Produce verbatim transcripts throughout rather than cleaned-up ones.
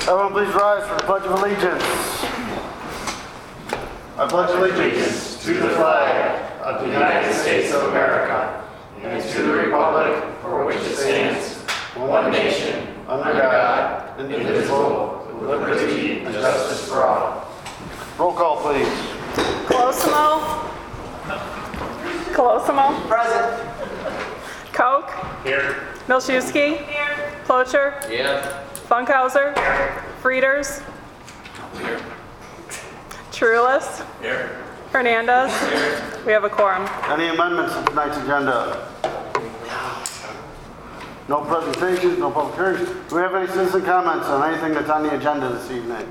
Everyone please rise for the Pledge of Allegiance. I pledge allegiance to the flag of the United States of America and to the republic for which it stands, one nation, under God, indivisible, with liberty and justice for all. Roll call, please. Colosimo. Colosimo. Present. Koch. Here. Milczewski. Here. Plocher. Yeah. Funkhauser. Here. Frieders. Here. Trulis. Here. Hernandez. Here. We have a quorum. Any amendments to tonight's agenda? No presentations, no public hearings. Do we have any citizen comments on anything that's on the agenda this evening?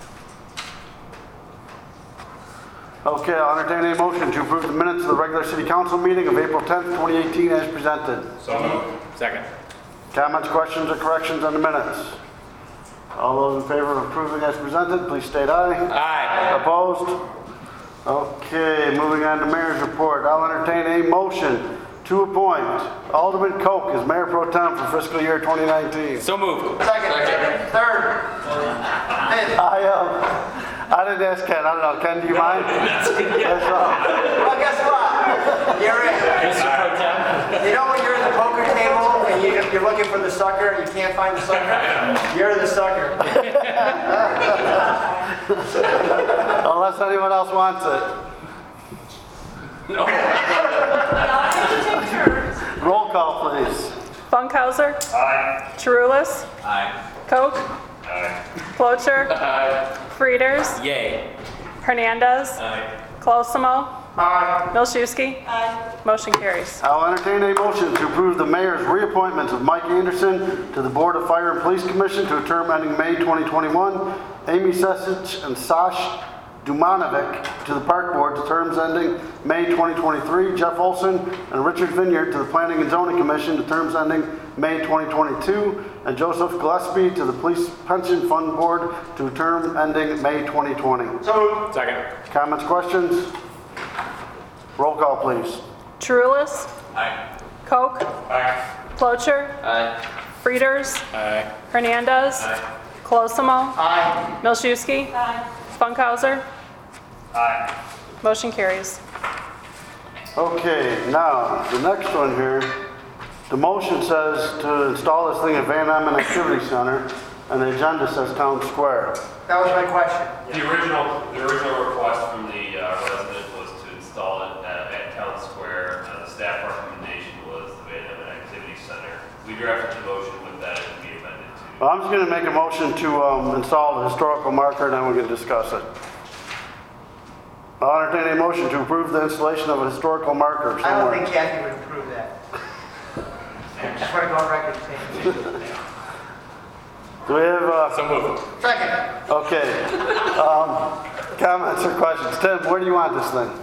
Okay, I'll entertain a motion to approve the minutes of the regular city council meeting of April tenth, twenty eighteen as presented. So moved. Second. Comments, questions, or corrections on the minutes? All those in favor of approving as presented, please state aye. Aye. Opposed? Okay, moving on to mayor's report. I'll entertain a motion to appoint Alderman Koch as mayor pro tem for fiscal year twenty nineteen. So moved. Second. Second. Third. I, um, I didn't ask Ken. I don't know. Ken, do you mind? That's all. Well, guess what? You're in. Mister Pro Tem. You know when you're at the poker table and you, you're looking for the sucker and you can't find the sucker? You're the sucker. Unless anyone else wants it. No. Roll call, please. Funkhauser. Aye. Trulis. Aye. Koch. Aye. Plocher. Aye. Frieders. Yay. Hernandez. Aye. Colosimo. Aye. Milczewski. Aye. Motion carries. I'll entertain a motion to approve the mayor's reappointments of Mike Anderson to the Board of Fire and Police Commission to a term ending May twenty twenty-one, Amy Sesich and Sash Dumanovic to the Park Board to terms ending May twenty twenty-three, Jeff Olson and Richard Vineyard to the Planning and Zoning Commission to terms ending May twenty twenty-two, and Joseph Gillespie to the Police Pension Fund Board to a term ending May twenty twenty. So, Second. Comments, questions? Roll call, please. Trulis. Aye. Koch. Aye. Plocher. Aye. Frieders. Aye. Hernandez. Aye. Colosimo. aye. Milczewski. Aye. Funkhauser. Aye. Motion carries. Okay, now, the next one here, the motion says to install this thing at Van Emmon Activity Center, and the agenda says Town Square. That was my question. The original, the original request from the uh, resident was to install it at, at Town Square. Uh, the staff recommendation was the Van Emmon Activity Center. We drafted the motion with that to be amended to. Well, I'm just gonna make a motion to um, install the historical marker, and then we can discuss it. I'll entertain a motion to approve the installation of a historical marker I don't somewhere. think Kathy would approve that. I just want to go on record saying. Do we have, uh, So moved. Second. okay, um, comments or questions? Tim, where do you want this thing?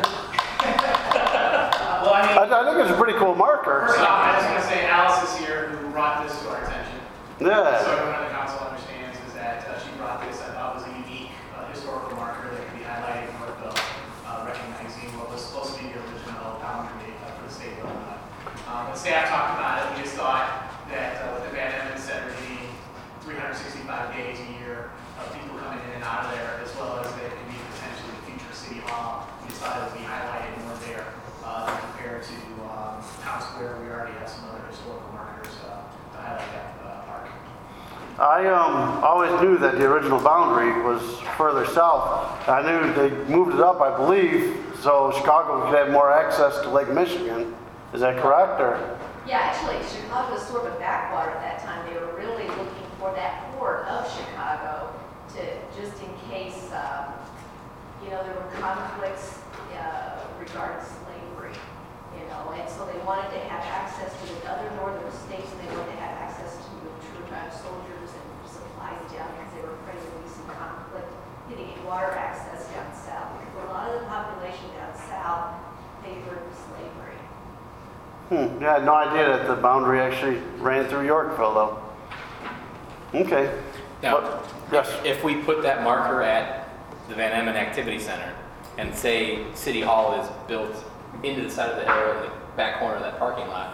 Well, I mean, I, I think it's a pretty cool marker. first off, I was going to say Alice is here who brought this to our attention. So Yeah, everyone on the council understands is that uh, she brought this, I thought was a unique uh, historical marker that could be highlighted in Northville, uh, recognizing what was supposed to be the original boundary uh, for the state of Illinois. Um, when staff talked about it, we just thought that uh, with the Van Emmon Center being three hundred sixty-five days a year of people coming in and out of there, as well as that it could be potentially the future city hall, we just thought it would be highlighted more there uh, compared to um, Town Square. We already have some other historical markers uh, to highlight that uh, park. I um, always knew that the original boundary was further south. I knew they moved it up, I believe, so Chicago could have more access to Lake Michigan. Is that correct, or? Yeah, actually, Chicago was sort of a backwater at that time. They were really looking for that port of Chicago to, just in case, um, you know, there were conflicts uh, regarding slavery, you know, and so they wanted to have access to the other northern states, and they wanted to have access to the troop uh, soldiers and supplies down because they were afraid there would be some conflict getting water access down south. Because a lot of the population down south favored slavery. Hmm, yeah, I had no idea that the boundary actually ran through Yorkville, though. Okay. Now, What- yes. if we put that marker at the Van Emmon Activity Center and say City Hall is built into the side of the arrow in the back corner of that parking lot,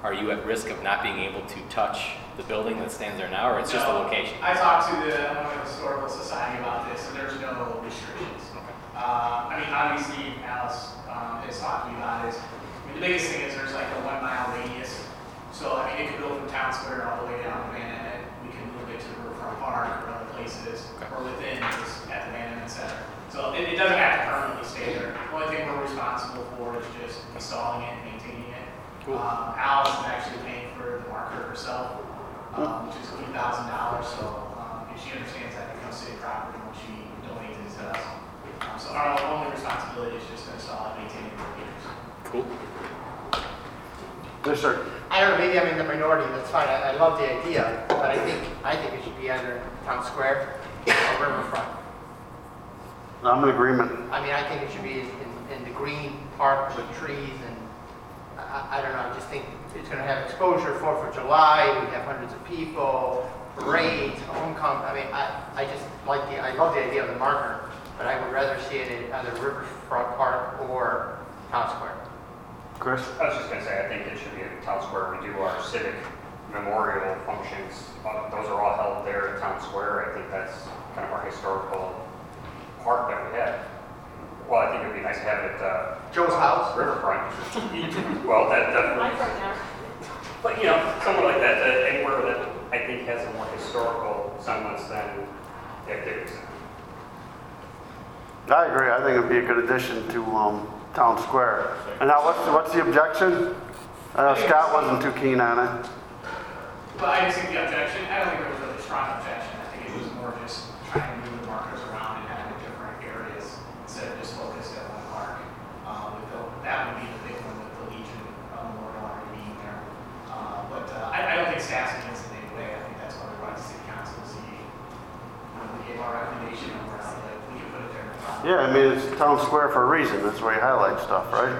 are you at risk of not being able to touch the building that stands there now, or it's just a No. location? I talked to the Illinois Historical Society about this, and there's no restrictions. Uh, I mean, obviously, Alice um, has talked to me about it. I mean, the biggest thing is there's like a one mile radius. So, I mean, it could go from Town Square all the way down to Van Emmett. We can move it to the Riverfront Park or other places, or within just at the Van Emmett Center. So it, it doesn't have to permanently stay there. The only thing we're responsible for is just installing it and maintaining it. Cool. Um, Alice is actually paying for the marker herself, um, which is a few thousand dollars. So um, if she understands that it becomes city property when she donates it to us. Um, so our only responsibility is just to install and maintain the meters. Cool. Yes, sir. I don't know, maybe I'm in the minority, that's fine, I, I love the idea, but I think, I think it should be either Town Square or Riverfront. I'm in agreement. I mean, I think it should be in, in, in the green park with trees and, I, I don't know, I just think it's gonna have exposure, Fourth of July, we have hundreds of people, parades, homecoming, I mean, I, I just like the, I love the idea of the marker, but I would rather see it in either Riverfront Park or Town Square. Chris? I was just gonna say, I think it should be in Town Square. We do our civic memorial functions. Uh, Those are all held there at Town Square. I think that's kind of our historical park that we have. Well, I think it'd be nice to have it at uh, Joe's house? Riverfront. Well, that definitely. But, you know, somewhere like that, uh, anywhere that I think has a more historical semblance than the activity center. I agree. I think it'd be a good addition to um, Town Square. And now, what's, what's the objection? Uh, Scott wasn't too keen on it. But I just think the objection, I don't think there was really a strong objection. I think it was more just trying to move the markers around and having different areas instead of just focused at one park. Um, with the, that would be the big one with the Legion um, Memorial already being there. Uh, but uh, I, I don't think staff's against it anyway. I think that's why we brought it to City Council to see. When we gave our recommendation and we're out, like, we can put it there. No problem. Yeah, I mean, it's Town Square for a reason. That's where you highlight stuff, right?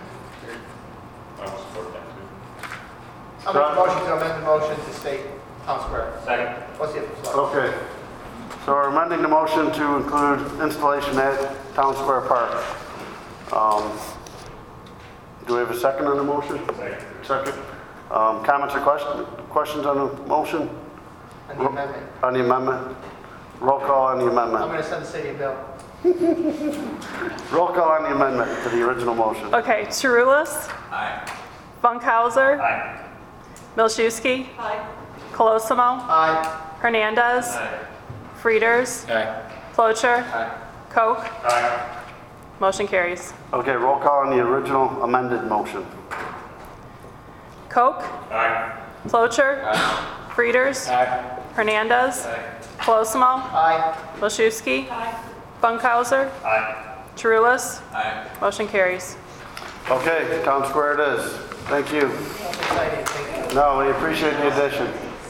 I will support that too. I'll make a motion to amend the motion to state Town Square. Second. What's the other slide? Okay. So we're amending the motion to include installation at Town Square Park. Um, do we have a second on the motion? Second. Second. Um, comments or question, questions on the motion? And the amendment. On the amendment? Roll call on the I'm amendment. gonna send the city a bill. Roll call on the amendment to the original motion. Okay, Chiroulis. Aye. Funkhauser. Aye. Milszewski. Colosimo. Aye. Hernandez. Frieders. Aye. Flocher. Aye. Koch. Aye. Motion carries. Okay, roll call on the original amended motion. Koch. Aye. Flocher. Frieders. Aye. Hernandez. Aye. Colosimo. Aye. Milszewski. Funkhauser. Aye. Chiroulis. Aye. Motion carries. Okay, Town Square it is. Thank you. That's exciting, thank you. No, we appreciate the addition.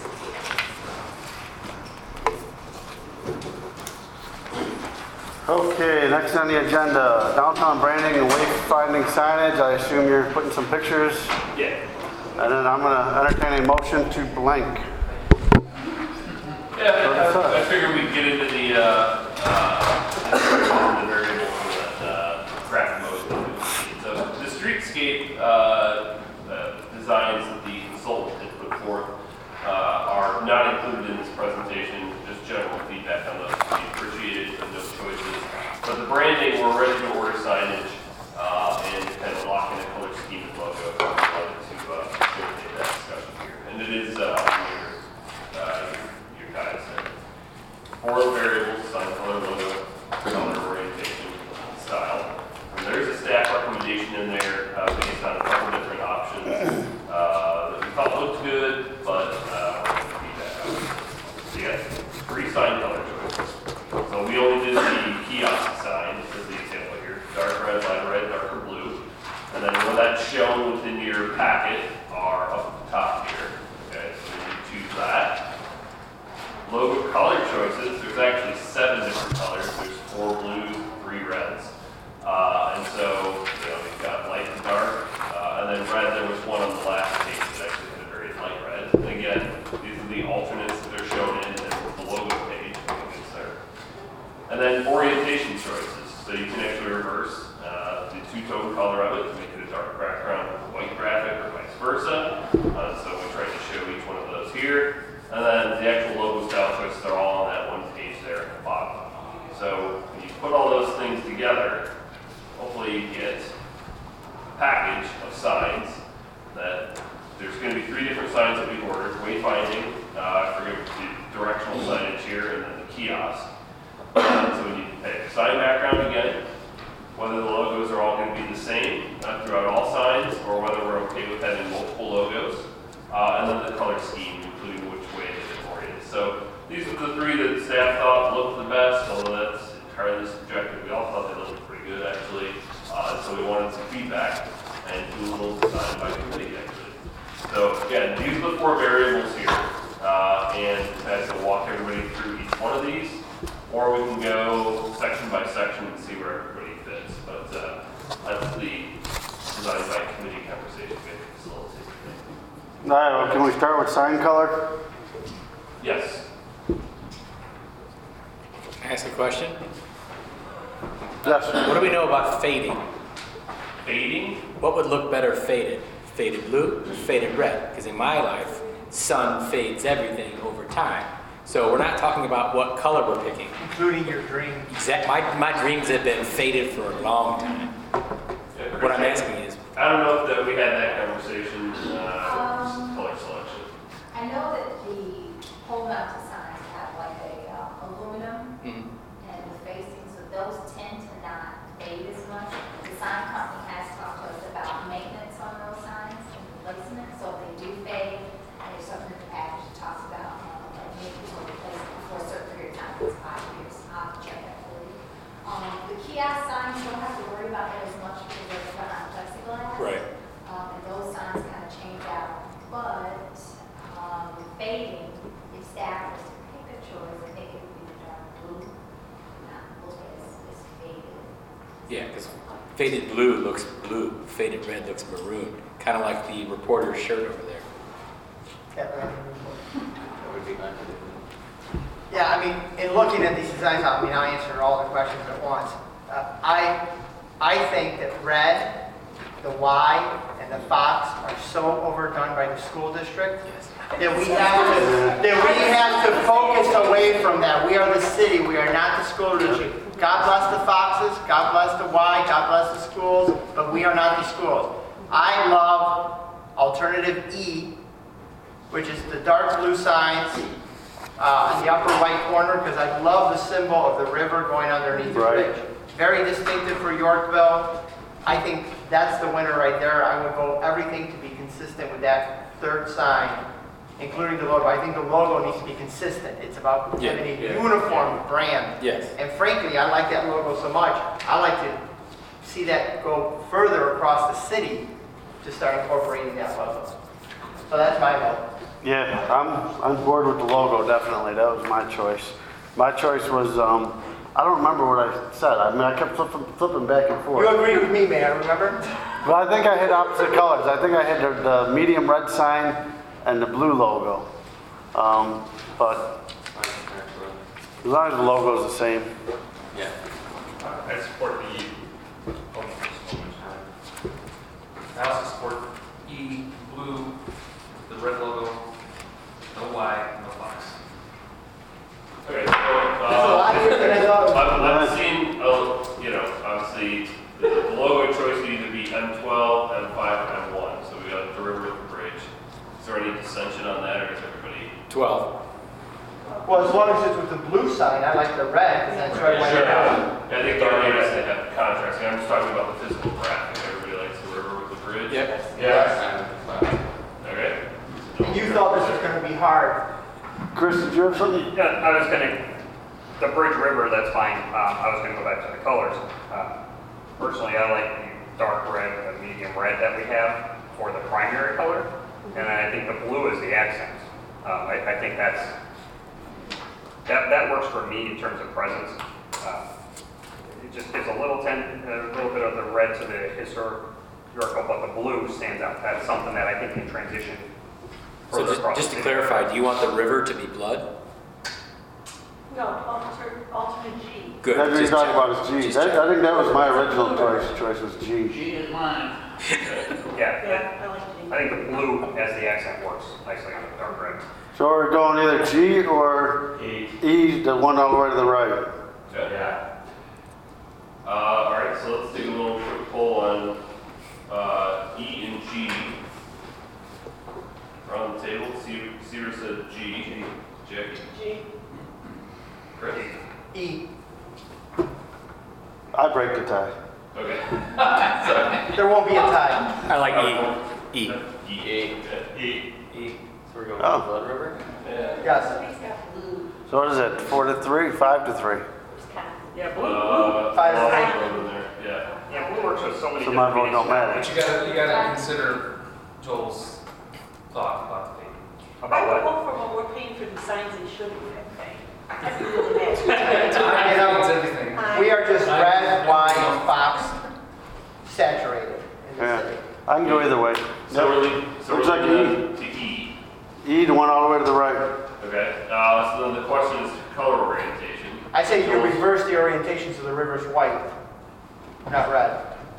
Okay, next on the agenda, downtown branding and wayfinding signage. I assume you're putting some pictures. Yeah. And then I'm gonna entertain a motion to blank. Yeah, I, I figured we'd get into the, uh, uh, the variables that, uh, graphic motion. So the streetscape, uh, uh, designs that the consultant had put forth, uh, are not included in this presentation, just general feedback on those, we appreciate it, and no choices. But the branding, we're ready to order signage, uh, and kind of lock in a color scheme and logo. So I wanted to, uh, facilitate that discussion here. And it is, uh, on your, uh, your, your guys. Four variables, sign color, logo, color orientation, style. And there's a staff recommendation in there, uh, based on a couple different options, uh, that we thought looked good, but, uh, feedback on. So you got three sign color choices. So we only did the kiosk sign, as the example here, dark red, light red, darker blue. And then when that's shown within your packet are up at the top here. Okay, so you choose that. Logo color choices, there's actually seven different colors. There's four blues, three reds. Uh, and so, you know, we've got light and dark. Uh, and then red, there was one on the last page that actually had a very light red. And again, these are the alternates that are shown in the logo page. There. And then orientation choices. So you can actually reverse uh, the two-tone color of it to make it a dark background with a white graphic or vice versa. And then the actual logo style choices are all on that one page there at the bottom. So when you put all those things together, hopefully you get a package of signs that there's going to be three different signs that we've ordered. Wayfinding, uh, for the directional signage here, and then the kiosk. Uh, so we need to pick sign background again, whether the logos are all going to be the same uh, throughout all signs, or whether we're okay with having multiple logos, uh, and then the color scheme, including which way it is oriented. So these are the three that staff thought looked the best, although that's entirely subjective. We all thought they looked pretty good, actually. Uh, so we wanted some feedback and do a little design by committee, actually. So again, these are the four variables here, uh, and I can walk everybody through each one of these, or we can go section by section and see where everybody fits. But uh, that's the design by committee conversation we have to facilitate. All right, well, can we start with sign color? Yes. Can I ask a question? Yes. What do we know about fading? Fading? What would look better faded? Faded blue, faded red? Because in my life, sun fades everything over time. So we're not talking about what color we're picking. Including your dream. Exact. My, my dreams have been faded for a long time. What I'm asking is, I don't know if that we had that conversation, uh, Um, color selection. I know that the pole mounted signs have like a uh, aluminum mm, and the facing, so those tend to not fade as much. The sign company has talked to us about maintenance on those signs and replacement, so if they do fade, and there's something in the package that talks about, um, like maybe for replacement for a certain period of time, it's five years, I'll have to check that for you. Um, the kiosk signs, you don't have to worry about that as much because they're behind plexiglass. right. Um, and those signs kind of change out, but, um, fading, if staff was to pick a choice, I think it would be the dark blue, not look as, as faded. Yeah, because faded blue looks blue, faded red looks maroon. Kind of like the reporter's shirt over there. Yeah, I mean, in looking at these designs, I mean, I answer all the questions at once. Uh, I, I think that red, the Y, and the fox are so overdone by the school district that we have to, that we have to focus away from that. We are the city, we are not the school district. God bless the foxes, God bless the Y, God bless the schools, but we are not the schools. I love alternative E, which is the dark blue signs uh, in the upper right corner, because I love the symbol of the river going underneath the Right. bridge. Very distinctive for Yorkville. I think that's the winner right there. I would vote everything to be consistent with that third sign, including the logo. I think the logo needs to be consistent. It's about Yeah, having a yeah. uniform brand. Yes. And frankly, I like that logo so much. I like to see that go further across the city to start incorporating that logo. So that's my vote. Yeah, I'm on board with the logo, definitely. That was my choice. My choice was, um, I don't remember what I said. I mean, I kept flipping, flipping back and forth. You agree with me, Mayor, remember? But I think I hit opposite colors. I think I hit the, the medium red sign and the blue logo. Um, but as long as the logo is the same. Yeah. I support the Oh, just one more time. I also support E, blue, the red logo, no Y, no fox. Okay, so, That's a lot uh, easier than I thought. I've, I've seen, uh, you know, obviously, the the logo choice would either be M twelve, M five, or M one, so we got the river with the bridge. Is there any dissension on that, or is everybody? twelve. Well, as long as it's with the blue sign, I like the red, because that's right when Sure. you're out. Yeah, I think the idea is to have contrast, I'm just talking about the physical graphic, everybody likes the river with the bridge? Yep. Yeah. Okay. And you thought this was going to be hard. Chris, did you have something? Yeah, I was gonna, the Bridge River, that's fine. Um, I was gonna go back to the colors. Um, Personally, I like the dark red, the medium red that we have for the primary color. And I think the blue is the accent. Um, I, I think that's, that, that works for me in terms of presence. Uh, It just gives a little ten, a little bit of the red to the historic Yorkville, but the blue stands out. That's something that I think can transition So further just, across just the to city. clarify, do you want the river to be blood? No, alternate, alternate G. Good. That's what you're just talking check. about is G. Just That, check. I think that was my original choice, choice was G. G is mine. Yeah, Yeah, I like G. I think the blue as the accent works nicely on the dark red. So So we're going either G or E. E, the one all the way to the right. Okay. Yeah. Uh, all right, so let's do a little quick poll on uh, E and G. Around the table, Se- Seaver said G. Jackie? G. Chris? E. I break the tie. Okay. Sorry. There won't be a tie. I like E. E. E. E. E. E. So we're going Oh. with Blood River? Yeah. Yes. Somebody's got blue. So what is it, four to three, five to three? It's kind of- Yeah, blue. Uh, Five lots to of three. room in there, yeah. Yeah, Blue works with so many So my different vote don't matter. But you gotta, you gotta consider Joel's thought about the paint. I About would what? hope for when we're paying for the signs, they shouldn't have paid. I'd be really mad. You know, It's everything. We are just red, white, fox saturated in the Yeah. city. I can go either way. So we're leaving, so we're Looks like leaving that to E. E, the one all the way to the right. Okay, uh, so then the question is color orientation. I say you reverse the orientation so the river's white, not red.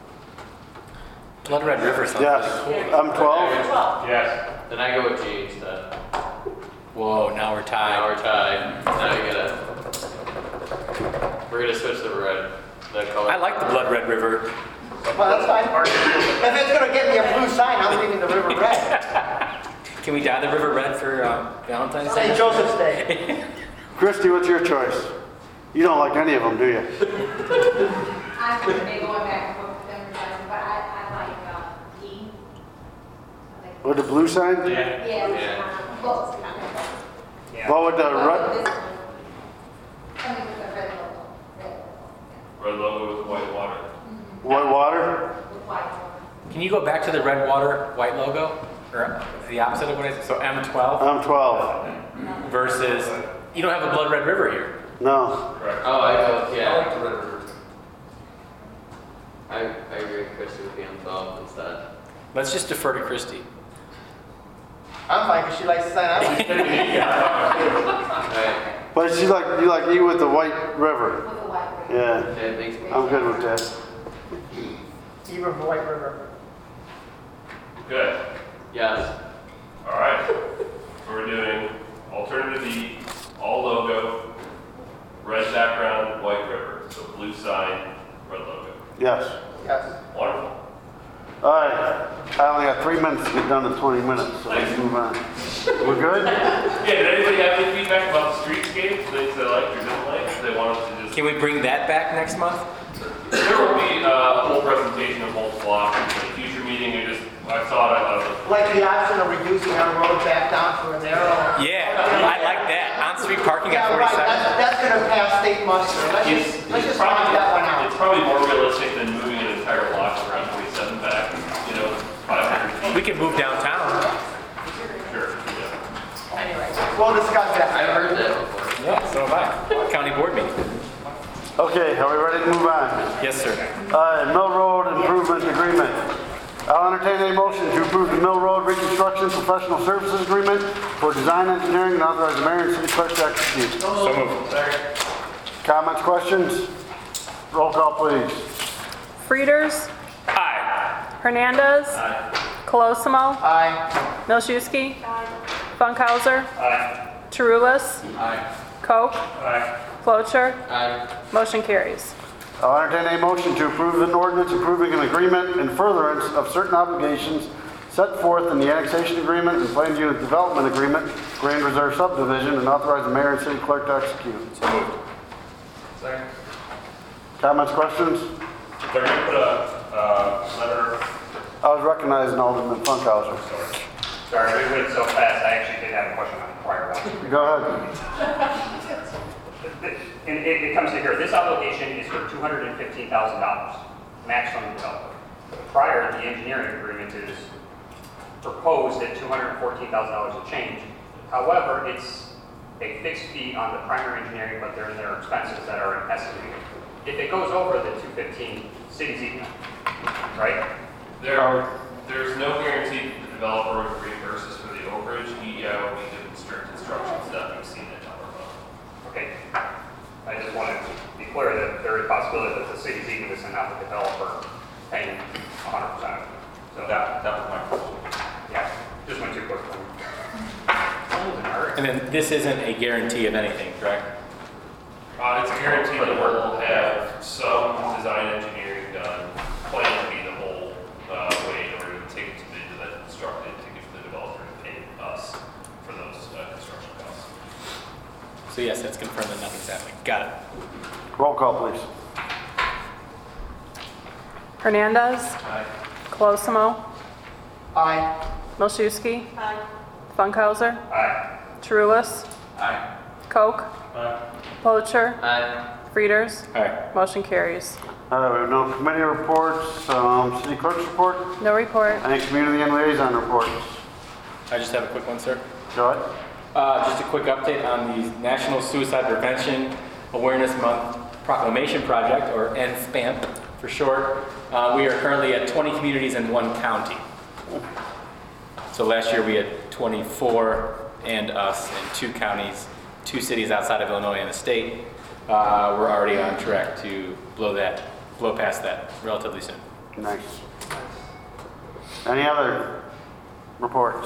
Blood Red River sounds Yes, pretty cool. I'm twelve. Twelve. Yes. Then I go with G instead. Whoa, now we're Now tied. we're tied. Now you gotta. We're gonna switch the red, the color. I like the Blood Red River. Well, that's fine. If it's gonna get me a blue sign, I'm leaving the river red. Can we dye the river red for um, Valentine's Day? Saint Joseph's Day. Christie, what's your choice? You don't like any of them, do you? I'm going to be going back and forth with them, but I, I like, uh, E. I like- With the blue sign? Yeah. Yeah, it's Yeah. kind of, well, it's kind of. Yeah. What would the But red, this one, I mean, with the red logo, red logo, Red logo with white water. white water? yeah, with white one. Can you go back to the red water, white logo? Or the opposite of what I said? So M twelve I'm twelve. versus, you don't have a Blood Red River here. No. Correct. Oh, I go. I Yeah. like the Red River. I, I agree with Christy with the M twelve instead. Let's just defer to Christie. I'm fine, because she likes the sign. I like Right. But she's like, you like E with the white river. With the white one. Yeah, It makes me. I'm good with that. Even for White River. Good. Yes. All right. So we're doing alternative E, all logo, red background, white river. So blue sign, red logo. Yes. Yes. Wonderful. All right, I only got three minutes to get done in twenty minutes, so let's move on. We're good? Yeah, did anybody have any feedback about the streetscape? Things they liked or didn't like? They wanted to just... Can we bring that back next month? There will be uh, a whole presentation of whole block in a future meeting. I just, I thought I thought it was Like the option of reducing our road back down to a narrow. Yeah, I like that. On-street parking at Yeah, right, forty-seven. that's, that's gonna pass state muster. Let's It's, just, let's it's just probably, knock that one it's out. probably more realistic than moving an entire block around forty-seven back, you know, five hundred feet. We can move downtown. Sure, yeah. Anyway, we'll discuss that. I've heard that before. Yeah, so have I. County board meeting. Okay, are we ready to move on? Yes, sir. Uh, Mill Road Improvement Agreement. I'll entertain a motion to approve the Mill Road Reconstruction Professional Services Agreement for design engineering and authorize the mayor and city clerk to execute. So moved. Comments, questions? Roll call, please. Frieders. Aye. Hernandez. Colosimo. Aye. Milchewski. Funkhauser. Aye. Charulis. Aye. Coke. Aye. Clocher. Aye. Motion carries. I'll entertain a motion to approve an ordinance approving an agreement in furtherance of certain obligations set forth in the annexation agreement and planned unit development agreement, Grand Reserve subdivision, and authorize the mayor and city clerk to execute. So moved. Second. Comments, questions? They're gonna put a, uh, letter, I was recognizing Alderman Funkhauser. Sorry, we went so fast, I actually did have a question on the prior one. Go ahead. And it, it comes to here, this obligation is for two hundred fifteen thousand dollars, max from the developer. Prior, the engineering agreement is proposed at two hundred fourteen thousand dollars a change. However, it's a fixed fee on the primary engineering, but they're in their expenses that are estimated. If it goes over the two hundred fifteen, city's eating it, right? there, there's no guarantee that the developer would reimburse us for the overage. He, uh, will be doing strict instructions that we've seen that number of. Okay. I just wanted to be clear that there is a possibility that the city's eating this and not the developer paying one hundred percent. So that, That, that was my question. yeah, just went too quick for me. And And then this isn't a guarantee of anything, correct? Uh, it's a guarantee that we'll have some design engineering done, plan to be the whole, uh, way in order to take it to bid to then construct it, to give the developer to pay us for those, uh, construction costs. So yes, that's confirmed that nothing's happening. Got it. Roll call, please. Hernandez. Aye. Colosimo. Aye. Milczewski. Aye. Funkhauser. Aye. Truist. Aye. Koch. Aye. Poacher. Aye. Frieders. All right. Motion carries. Uh, we have no committee reports, um, city clerk's report, No report. any community and liaison reports. I just have a quick one, sir. Go ahead. Uh, just a quick update on the National Suicide Prevention Awareness Month Proclamation Project, or N SPAM for short. Uh, we are currently at twenty communities in one county. So last year we had twenty-four and us in two counties, two cities outside of Illinois and the state. Uh, we're already on track to blow that, blow past that relatively soon. Nice. Any other reports?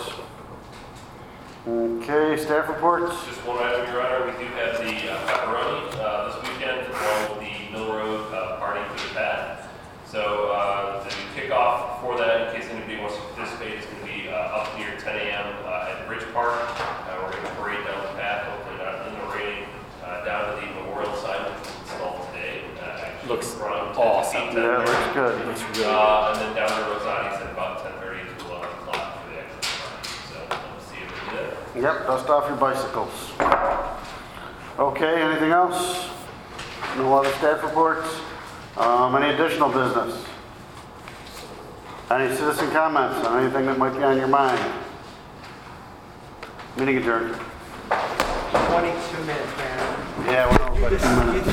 Okay, staff reports. Just one item, Your Honor, we do have the uh, pepperoni uh, this weekend along with the Mill Road uh, Party for the Bat. So uh, the kickoff for that, in case anybody wants to participate, is going to be uh, up near ten A M uh, at Bridge Park. Uh, we're going to parade down the path, hopefully not in the rain, uh, down to the memorial sign which was installed today. Uh, actually Looks from awesome. Yeah, looks good. Looks really good. Uh, and then down to Rosati's at about ten thirty to eleven o'clock for the actual party. So we'll see if we do that. Yep, dust off your bicycles. Okay, anything else? No other staff reports? Um, any additional business? Any citizen comments on anything that might be on your mind? Meeting adjourned. twenty-two minutes, man. Yeah, we're over by two minutes.